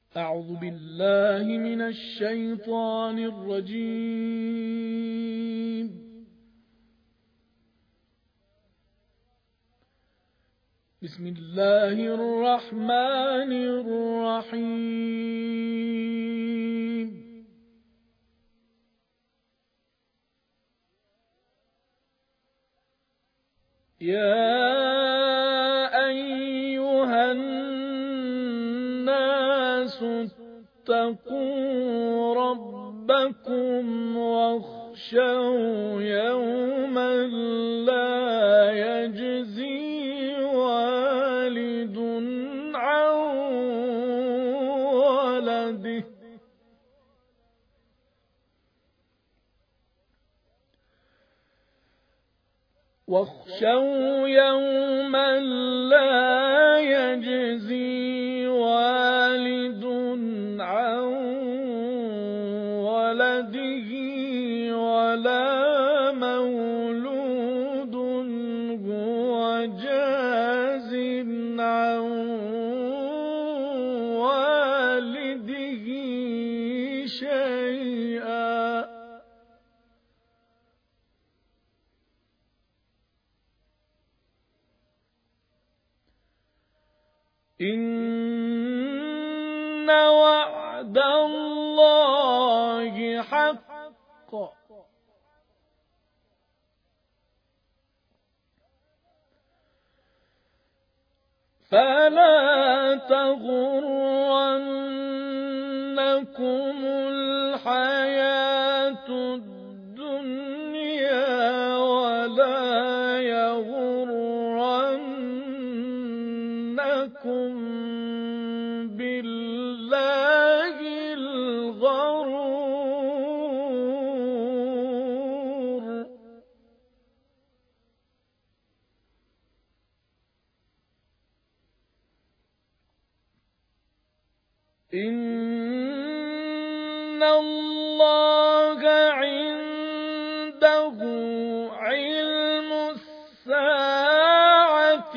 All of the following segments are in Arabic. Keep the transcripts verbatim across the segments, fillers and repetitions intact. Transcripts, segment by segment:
أعوذ بالله من الشيطان الرجيم. بسم الله الرحمن الرحيم. يا أيها الناس اتقوا ربكم واخشوا يوما لا يجزي والد عن ولده واخشوا يوما لا يجزي والد عن ولده ولا مولود هو جاز عن والده شيئا إن وعد الله حق فلا تغرنكم الحياة الدنيا ولا يغرنكم بالله الغرور إن الله عنده علم الساعة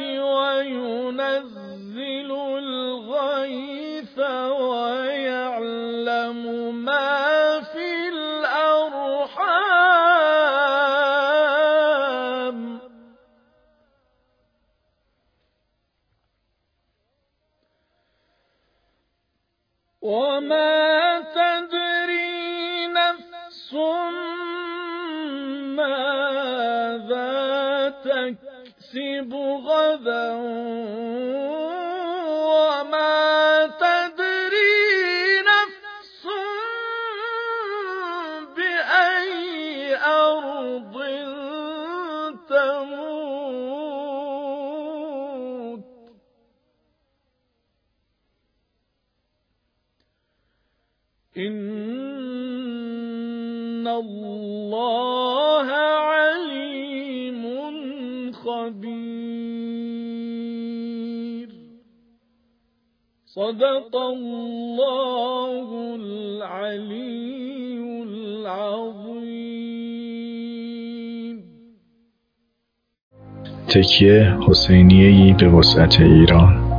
وينزل الغيث ويعلم ما في الأرحام وما تدري نفس ماذا تكسب غدا وما تدري نفس بأي أرض تموت إن الله عليم خبير. صدق الله العلي العظيم. تکیه حسینیه‌ای به وسعت ایران.